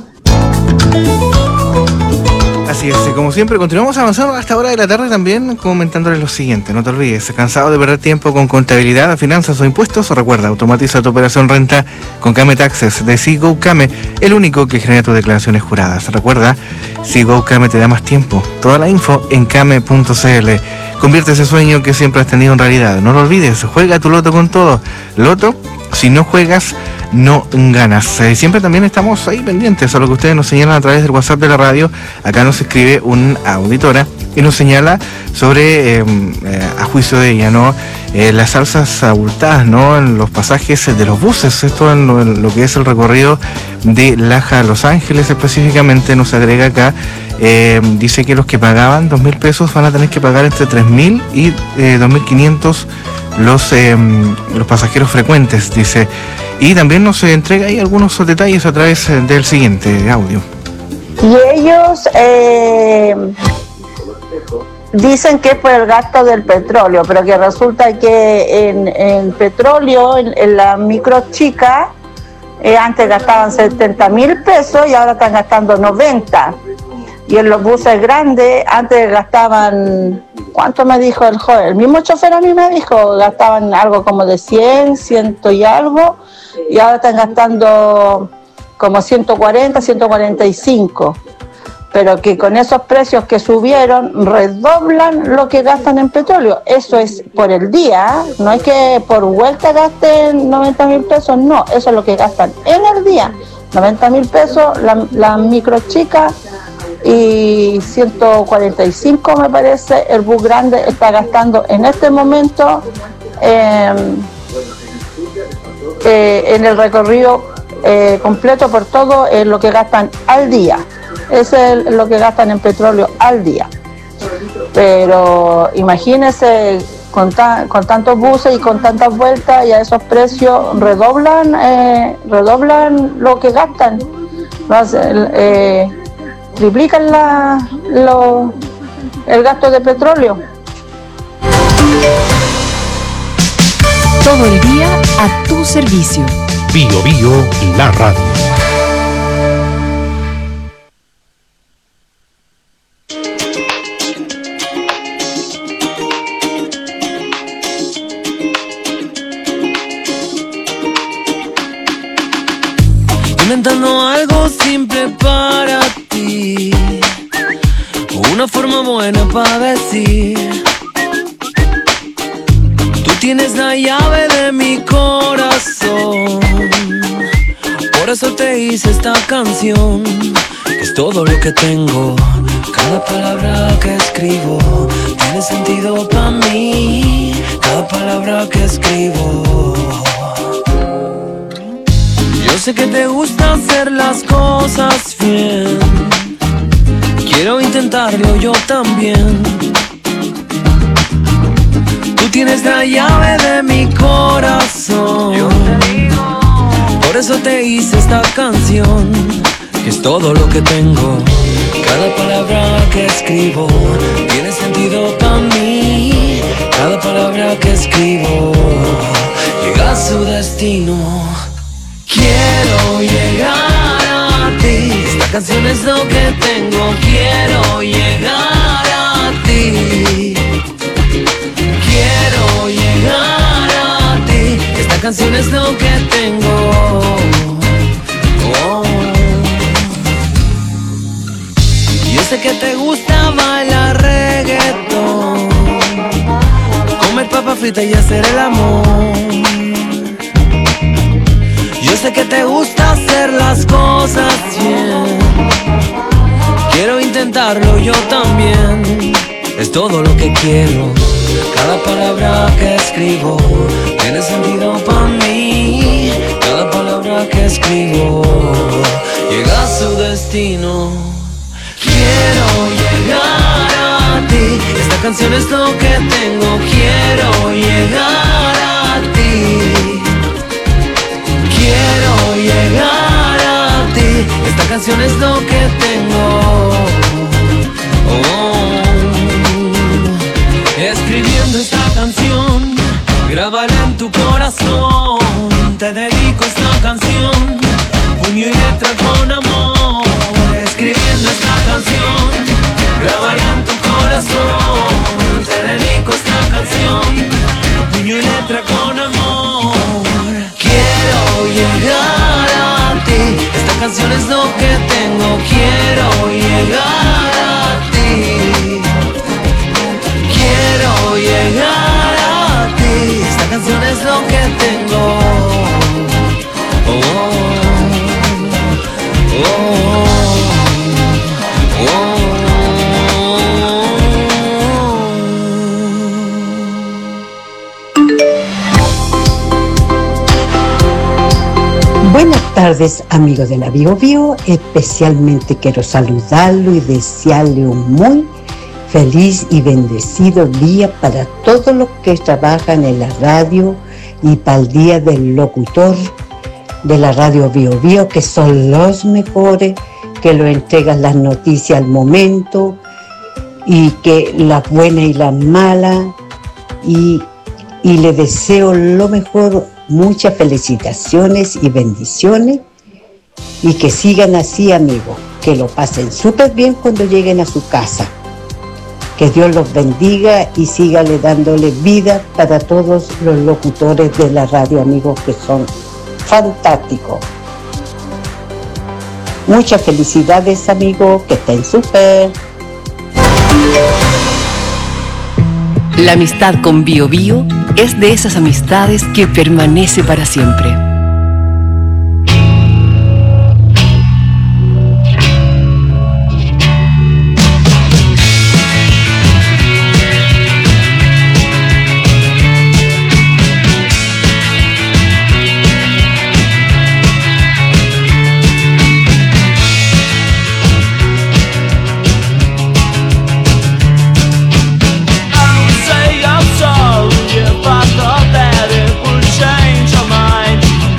Así es, como siempre, continuamos avanzando hasta hora de la tarde también comentándoles lo siguiente. No te olvides, ¿cansado de perder tiempo con contabilidad, finanzas o impuestos? Recuerda, automatiza tu operación renta con Came Taxes de Seago Came, el único que genera tus declaraciones juradas. Recuerda, Seago Came te da más tiempo. Toda la info en came punto cl. Convierte ese sueño que siempre has tenido en realidad. No lo olvides, juega tu loto con todo. Loto, si no juegas, no ganas. Eh, siempre también estamos ahí pendientes a lo que ustedes nos señalan a través del WhatsApp de la radio. Acá nos escribe una auditora y nos señala sobre, eh, eh, a juicio de ella, ¿no? Eh, las alzas abultadas, ¿no? En los pasajes de los buses, esto en lo, en lo que es el recorrido de Laja a Los Ángeles específicamente, nos agrega acá, eh, dice que los que pagaban dos mil pesos van a tener que pagar entre tres mil y eh, dos mil quinientos los, eh, los pasajeros frecuentes, dice. Y también nos entrega ahí algunos detalles a través del siguiente audio. Y ellos eh, dicen que es por el gasto del petróleo, pero que resulta que en, en petróleo, en, en la micro chica, eh, antes gastaban setenta mil pesos y ahora están gastando noventa. Y en los buses grandes, antes gastaban, ¿cuánto me dijo el joven? El mismo chofer a mí me dijo, gastaban algo como de cien, ciento y algo, y ahora están gastando como ciento cuarenta, ciento cuarenta y cinco. Pero que con esos precios que subieron, redoblan lo que gastan en petróleo. Eso es por el día, no es que por vuelta gasten noventa mil pesos, no, eso es lo que gastan en el día. noventa mil pesos, la, la micro chica, y ciento cuarenta y cinco me parece el bus grande está gastando en este momento eh, eh, en el recorrido eh, completo por todo es lo que gastan al día. Ese es lo que gastan en petróleo al día. Pero imagínense con, ta, con tantos buses y con tantas vueltas y a esos precios redoblan eh, redoblan lo que gastan. Eh, triplican la, lo, el gasto de petróleo. Todo el día a tu servicio. Bio Bio, la radio. Inventando algo simple para ti, una forma cosa buena para decir. Tú tienes la llave de mi corazón, por eso te hice esta canción, que es todo lo que tengo. Cada palabra que escribo tiene sentido para mí. Cada palabra que escribo. Yo sé que te gusta hacer las cosas bien. Quiero intentarlo yo también. Tú tienes la llave de mi corazón, yo te digo. Por eso te hice esta canción, que es todo lo que tengo. Cada palabra que escribo tiene sentido para mí. Cada palabra que escribo llega a su destino. Quiero llegar a ti. Esta canción es lo que tengo. Quiero llegar a ti. Quiero llegar a ti. Esta canción es lo que tengo. Oh. Yo sé que te gusta bailar reggaetón, comer papa frita y hacer el amor. Yo sé que te gusta hacer las cosas bien. Quiero intentarlo yo también. Es todo lo que quiero. Cada palabra que escribo tiene sentido para mí. Cada palabra que escribo llega a su destino. Quiero llegar a ti. Esta canción es lo que tengo. Quiero llegar a ti. Quiero llegar a ti. Esta canción es lo que tengo. Oh. Escribiendo esta canción, grábala en tu corazón. Te dedico esta canción, puño y letra con amor. Escribiendo esta canción, grábala en tu corazón. Te dedico esta canción, puño y letra con amor. Quiero llegar a ti. Esta canción es lo que tengo. Quiero llegar a ti. Quiero llegar a ti. Esta canción es lo que tengo. Oh, oh, oh, oh. Buenas tardes, amigos de la Bio Bio. Especialmente quiero saludarlo y desearle un muy feliz y bendecido día para todos los que trabajan en la radio y para el día del locutor de la radio Bio Bio, que son los mejores, que lo entregan las noticias al momento y que las buenas y las malas, y, y le deseo lo mejor, muchas felicitaciones y bendiciones, y que sigan así, amigos, que lo pasen súper bien cuando lleguen a su casa. Que Dios los bendiga y sígale dándole vida para todos los locutores de la radio, amigos, que son fantásticos. Muchas felicidades, amigos, que estén súper. La amistad con Bio Bio es de esas amistades que permanece para siempre. Say I'm sorry if I thought that it would change your mind.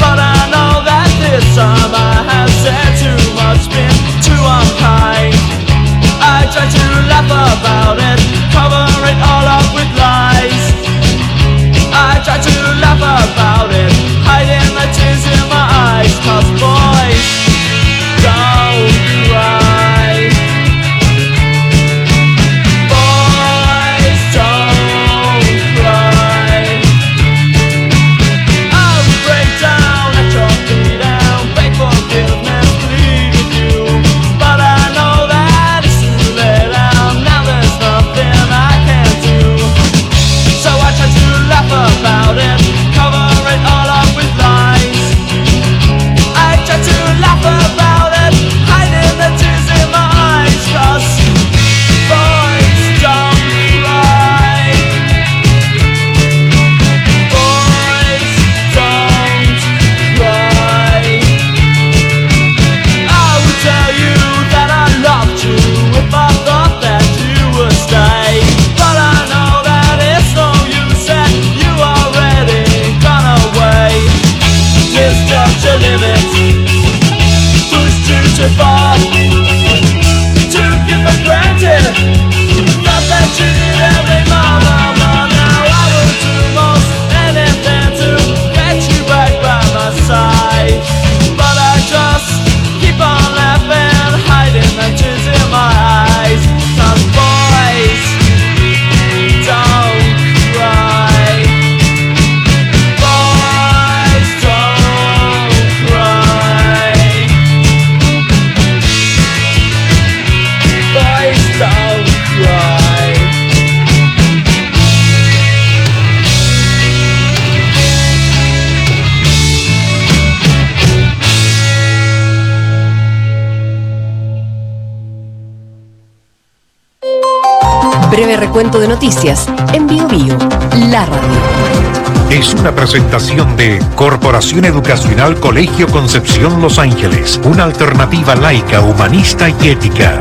Breve recuento de noticias en Bio Bio, la radio. Es una presentación de Corporación Educacional Colegio Concepción Los Ángeles, una alternativa laica, humanista y ética.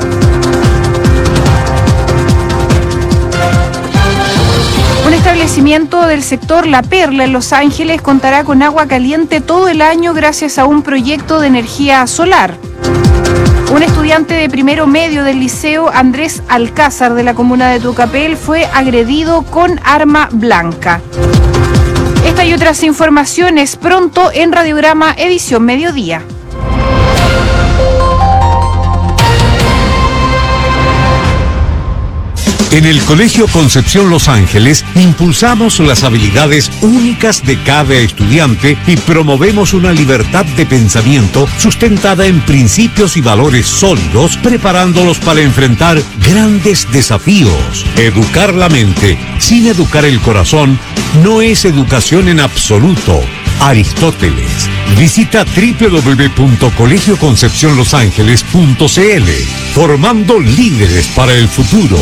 Un establecimiento del sector La Perla en Los Ángeles contará con agua caliente todo el año gracias a un proyecto de energía solar. Un estudiante de primero medio del liceo Andrés Alcázar de la comuna de Tucapel fue agredido con arma blanca. Esta y otras informaciones pronto en Radiograma Edición Mediodía. En el Colegio Concepción Los Ángeles impulsamos las habilidades únicas de cada estudiante y promovemos una libertad de pensamiento sustentada en principios y valores sólidos, preparándolos para enfrentar grandes desafíos. Educar la mente sin educar el corazón no es educación en absoluto. Aristóteles. Visita doble u doble u doble u punto colegio concepción los ángeles punto c l. Formando líderes para el futuro.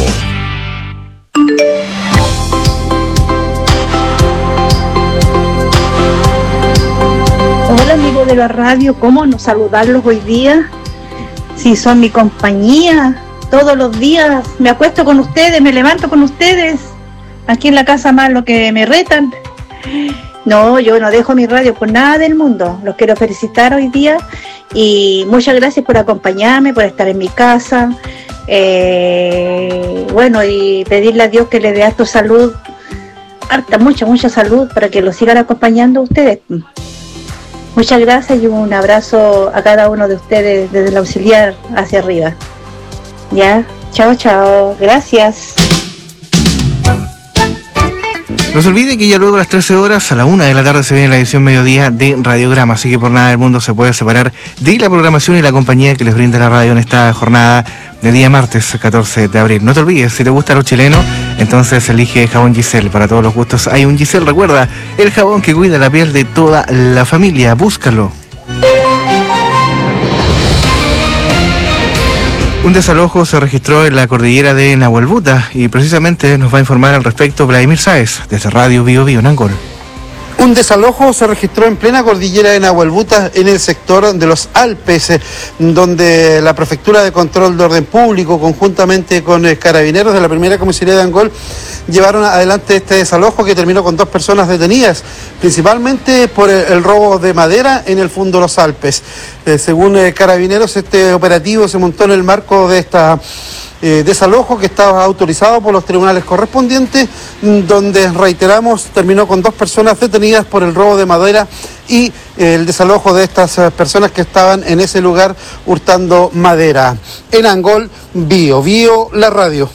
Hola amigos de la radio, ¿cómo no saludarlos hoy día? Si son mi compañía, todos los días me acuesto con ustedes, me levanto con ustedes, aquí en la casa más lo que me retan. No, yo no dejo mi radio por nada del mundo, los quiero felicitar hoy día y muchas gracias por acompañarme, por estar en mi casa. Eh, bueno, y pedirle a Dios que le dé harta salud, harta, mucha, mucha salud para que lo sigan acompañando a ustedes. Muchas gracias y un abrazo a cada uno de ustedes desde el auxiliar hacia arriba. Ya, chao, chao, gracias. No se olvide que ya luego a las trece horas, a la una de la tarde, se viene la edición mediodía de Radiograma, así que por nada del mundo se puede separar de la programación y la compañía que les brinda la radio en esta jornada de día martes catorce de abril. No te olvides, si te gusta lo chileno, entonces elige jabón Giselle. Para todos los gustos hay un Giselle, recuerda, el jabón que cuida la piel de toda la familia. Búscalo. Un desalojo se registró en la cordillera de Nahuelbuta y precisamente nos va a informar al respecto Vladimir Sáez, desde Radio Bio Bio en Angol. Un desalojo se registró en plena cordillera de Nahuelbuta, en el sector de los Alpes, donde la Prefectura de Control de Orden Público, conjuntamente con carabineros de la primera comisaría de Angol, llevaron adelante este desalojo que terminó con dos personas detenidas, principalmente por el, el robo de madera en el fondo de los Alpes. Eh, según eh, carabineros, este operativo se montó en el marco de esta Eh, desalojo que estaba autorizado por los tribunales correspondientes, donde, reiteramos, terminó con dos personas detenidas por el robo de madera y eh, el desalojo de estas eh, personas que estaban en ese lugar hurtando madera. En Angol, Bio Bio, la radio.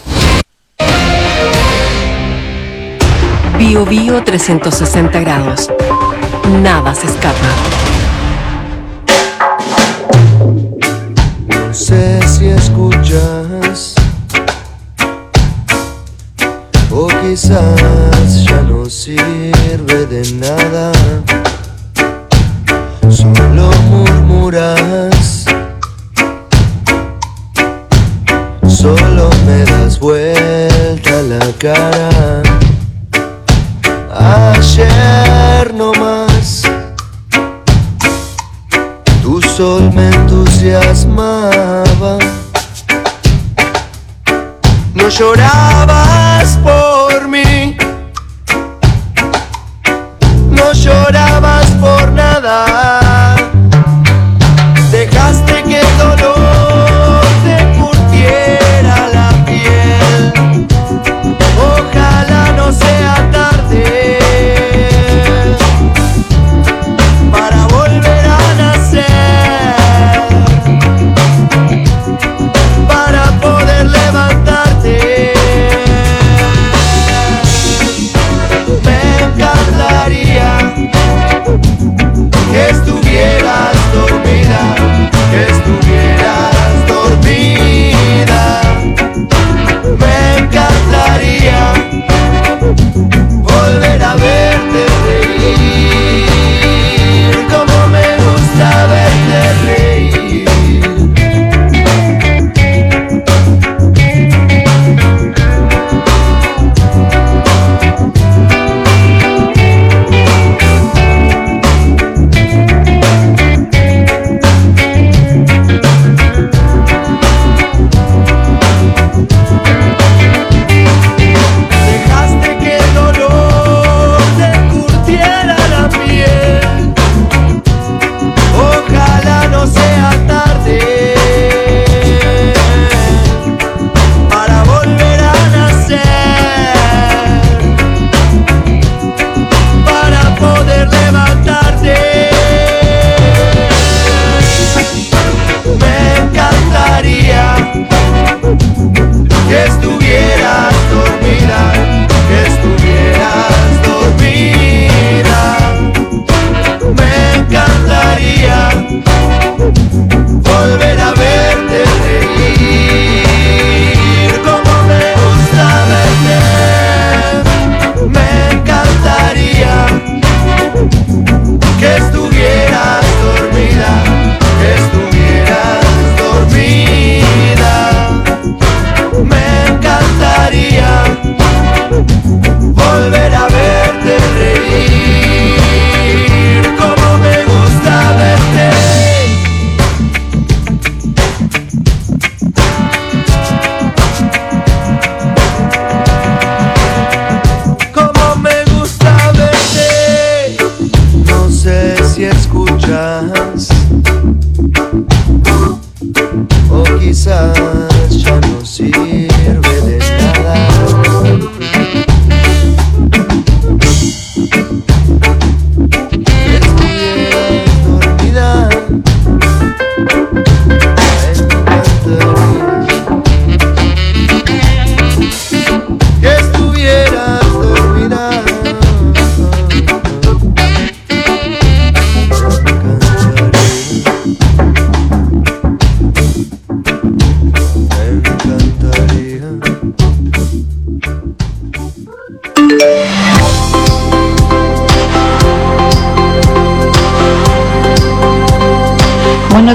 Bio Bio trescientos sesenta grados. Nada se escapa. No sé si escuchas, o quizás ya no sirve de nada, solo murmuras, solo me das vuelta la cara. Ayer no más, tu sol me entusiasmaba. No llorabas por mí, no llorabas por nada. Dejaste que el dolor te curtiera la piel. Ojalá no sea tarde para volver a nacer, para poder levantarte.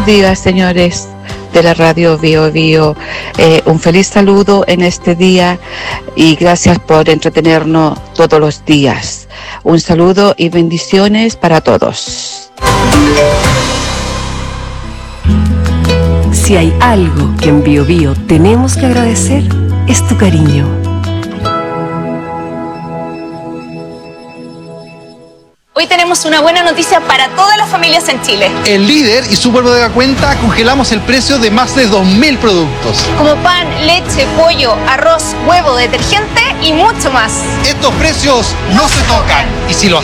días, señores de la radio Bio Bio. Eh, un feliz saludo en este día y gracias por entretenernos todos los días. Un saludo y bendiciones para todos. Si hay algo que en Bio Bio tenemos que agradecer, es tu cariño. Hoy tenemos una buena noticia para todas las familias en Chile. En Líder y Super Bodega Cuenta congelamos el precio de más de dos mil productos. Como pan, leche, pollo, arroz, huevo, detergente y mucho más. Estos precios no se tocan. Y si lo